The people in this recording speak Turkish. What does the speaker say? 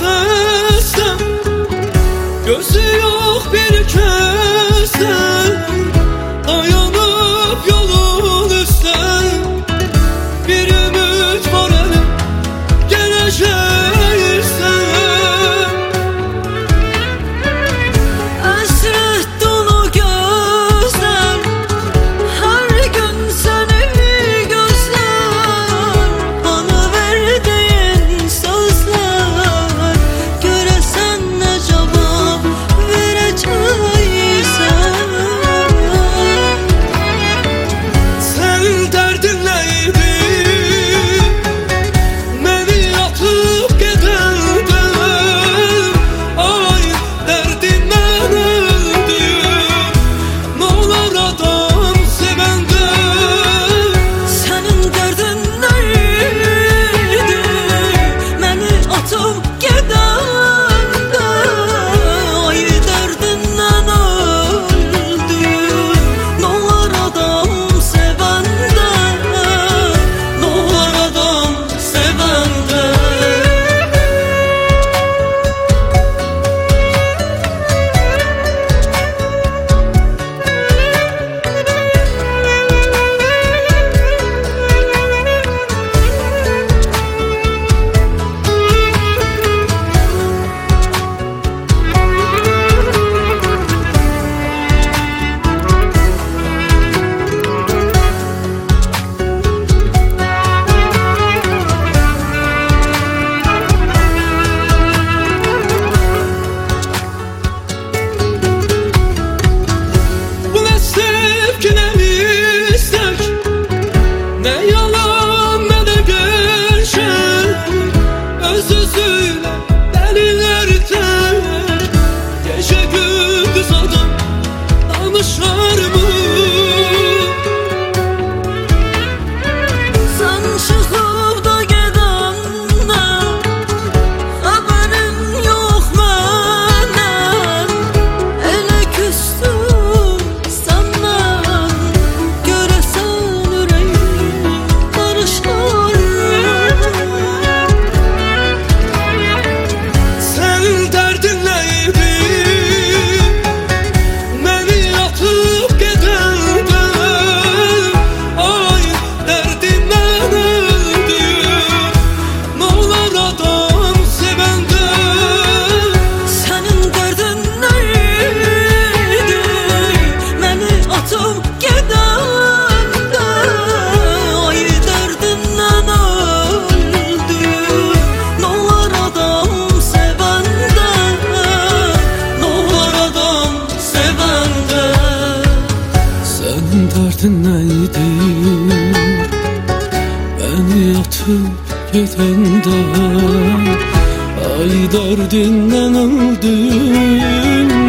sesten, gözü yok bir kesten, dayanıp yolun üstten. Bir ümit var elim, geleceği sen. Hasret dolu gözler, her gün seni gözler. Bana verdiğin sözler, göresen ne cevap vereceksen. Senin derdin neydi? Beni atıp gidende. Ay derdinden öldüm. Ne olur adam sevende. Senin derdin neydi? Beni atıp gidende. Ay derdinden öldüm. Ne olur adam sevende. Ne olur adam sevende. Bu ne sevgi ne istek, ne yalan ne de gerçek. Özüyle deliler tek, gece gündüz adam danışar mı? Sen çıkıp da gedende, haberin yok məndən. Elə küstüm səndən, görəsən ürəyim barışar. Senin derdin neydi? Beni atıp gidende. Ay derdinden öldüm. Ne olur adam sevende. Sənin dərdin neydi? Məni atıp gedəndə. Ay dərdindən öldüm. Nə olar adam sevəndə. Nə olar adam sevəndə. Senin derdin neydi? Beni atıp gidende. Ay derdinden öldüm.